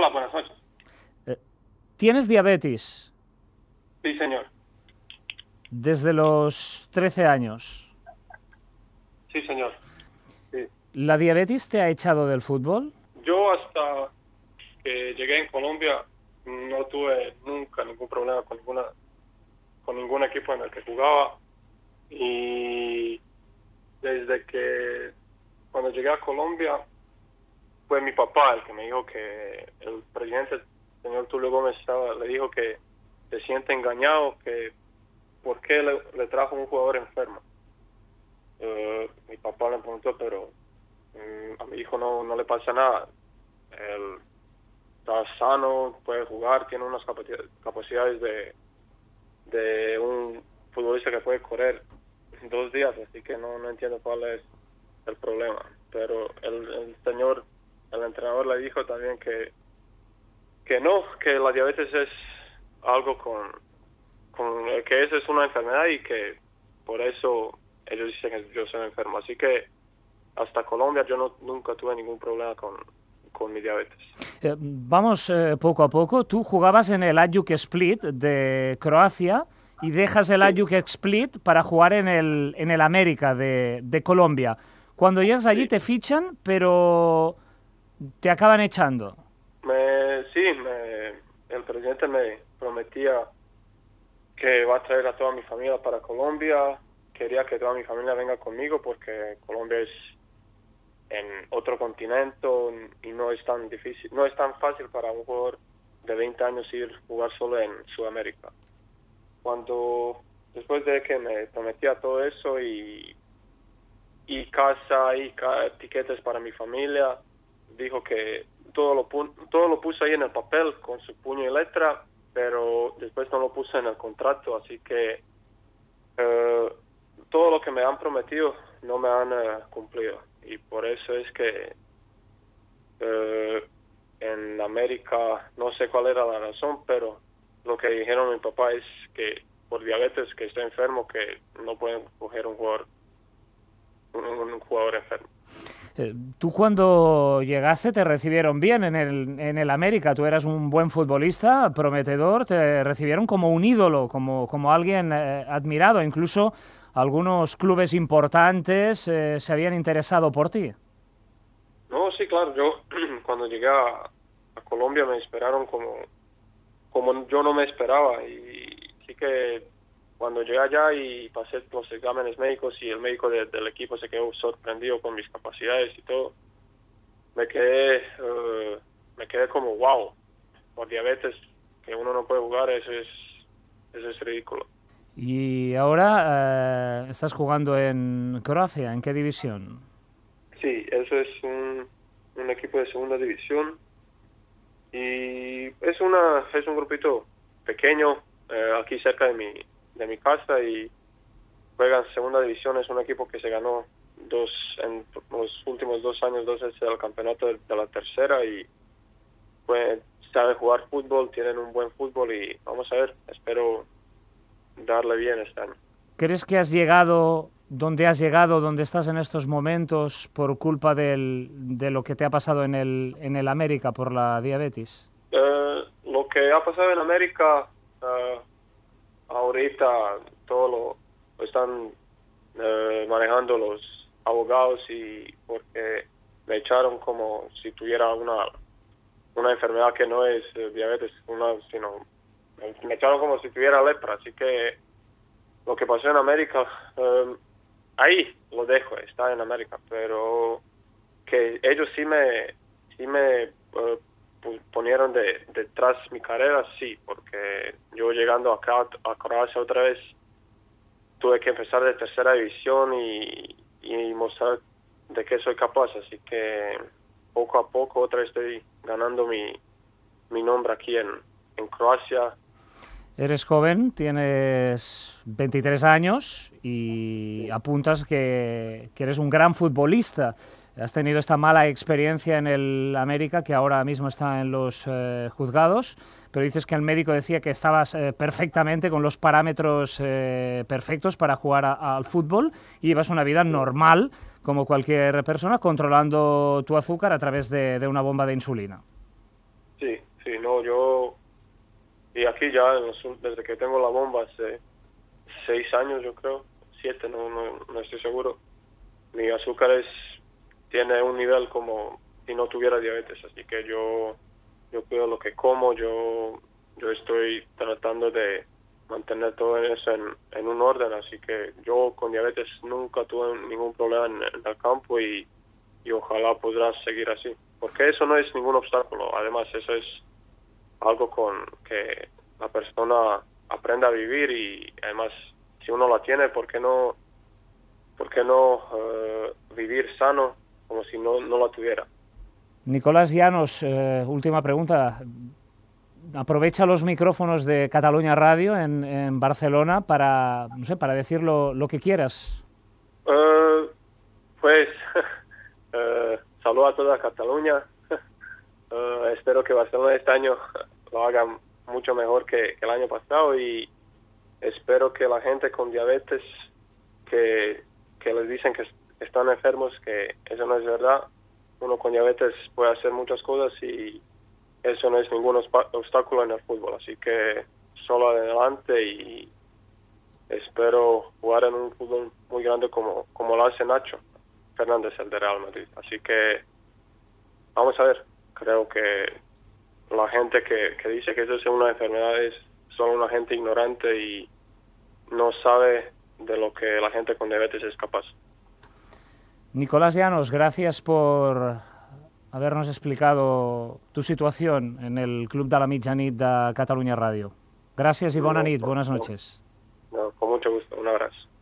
Hola, buenas noches. ¿Tienes diabetes? Sí, señor. Desde los 13 años. Sí, señor. Sí. ¿La diabetes te ha echado del fútbol? Yo hasta que llegué en Colombia no tuve nunca ningún problema con ningún equipo en el que jugaba. Y desde que cuando llegué a Colombia fue mi papá el que me dijo que el presidente, el señor Tulio Gómez, le dijo que se siente engañado, que por qué le trajo un jugador enfermo. Mi papá le preguntó, pero a mi hijo no le pasa nada. Él está sano, puede jugar, tiene unas capacidades de un futbolista que puede correr 2 días, así que no entiendo cuál es el problema. Pero el señor, el entrenador, le dijo también que no, que la diabetes es algo que eso es una enfermedad y que por eso ellos dicen que yo soy enfermo. Así que hasta Colombia yo nunca tuve ningún problema con mi diabetes. Vamos poco a poco. Tú jugabas en el Hajduk Split de Croacia y dejas el Hajduk Split para jugar en el América de Colombia. Cuando llegas allí te fichan, pero te acaban echando. El presidente me prometía que va a traer a toda mi familia para Colombia. Quería que toda mi familia venga conmigo porque Colombia es en otro continente y no es tan difícil, no es tan fácil para un jugador de 20 años ir a jugar solo en Sudamérica. Después de que me prometía todo eso y casa y tiquetes para mi familia, dijo que todo lo puso ahí en el papel con su puño y letra, pero después no lo puso en el contrato, así que todo lo que me han prometido no me han cumplido, y por eso es que en América no sé cuál era la razón, pero lo que dijeron mi papá es que por diabetes, que estoy enfermo, que no pueden coger un jugador enfermo. Tú cuando llegaste te recibieron bien en el América, tú eras un buen futbolista, prometedor, te recibieron como un ídolo, como alguien admirado, incluso algunos clubes importantes se habían interesado por ti. No, sí, claro, yo cuando llegué a Colombia me esperaron como yo no me esperaba, y sí que cuando llegué allá y pasé los exámenes médicos y el médico del equipo se quedó sorprendido con mis capacidades y todo, me quedé como wow, por diabetes que uno no puede jugar, eso es ridículo. Y ahora estás jugando en Croacia, ¿en qué división? Sí, eso es un equipo de segunda división y es un grupito pequeño aquí cerca de mi casa, y juega en segunda división. Es un equipo que se ganó en los últimos 2 años 2 veces el campeonato de la tercera, y pues sabe jugar fútbol, tienen un buen fútbol y vamos a ver, espero darle bien este año. ¿Crees que has llegado donde estás en estos momentos por culpa de lo que te ha pasado en el América por la diabetes? Lo que ha pasado en América ahorita todo lo están manejando los abogados, y porque me echaron como si tuviera una enfermedad que no es diabetes, sino me echaron como si tuviera lepra. Así que lo que pasó en América, ahí lo dejo, está en América, pero que ellos sí me ponieron detrás mi carrera, sí, porque yo llegando acá a Croacia otra vez tuve que empezar de tercera división y mostrar de qué soy capaz, así que poco a poco otra vez estoy ganando mi nombre aquí en Croacia. Eres joven, tienes 23 años y apuntas que eres un gran futbolista. Has tenido esta mala experiencia en el América, que ahora mismo está en los juzgados, pero dices que el médico decía que estabas perfectamente, con los parámetros perfectos para jugar al fútbol, y llevas una vida normal, como cualquier persona, controlando tu azúcar a través de una bomba de insulina. Sí, sí, no, yo, y aquí ya, desde que tengo la bomba, hace 6 años, yo creo, 7, no estoy seguro, mi azúcar tiene un nivel como si no tuviera diabetes, así que yo cuido lo que como, yo estoy tratando de mantener todo eso en un orden, así que yo con diabetes nunca tuve ningún problema en el campo y ojalá podrás seguir así, porque eso no es ningún obstáculo, además eso es algo con que la persona aprenda a vivir y además si uno la tiene, por qué no vivir sano como si no la tuviera? Nicolás Llanos, última pregunta. Aprovecha los micrófonos de Cataluña Radio en Barcelona para, no sé, para decir lo que quieras. Pues saludo a toda Cataluña. Espero que Barcelona este año lo haga mucho mejor que el año pasado y espero que la gente con diabetes que les dicen que están enfermos, que eso no es verdad. Uno con diabetes puede hacer muchas cosas y eso no es ningún obstáculo en el fútbol, así que solo adelante y espero jugar en un fútbol muy grande como lo hace Nacho Fernández, el de Real Madrid. Así que vamos a ver, creo que la gente que dice que eso es una enfermedad es solo una gente ignorante y no sabe de lo que la gente con diabetes es capaz. Nicolás Llanos, gracias por habernos explicado tu situación en el Club de la Mitjanit de Catalunya Ràdio. Gràcies i bona nit, bones noches. No,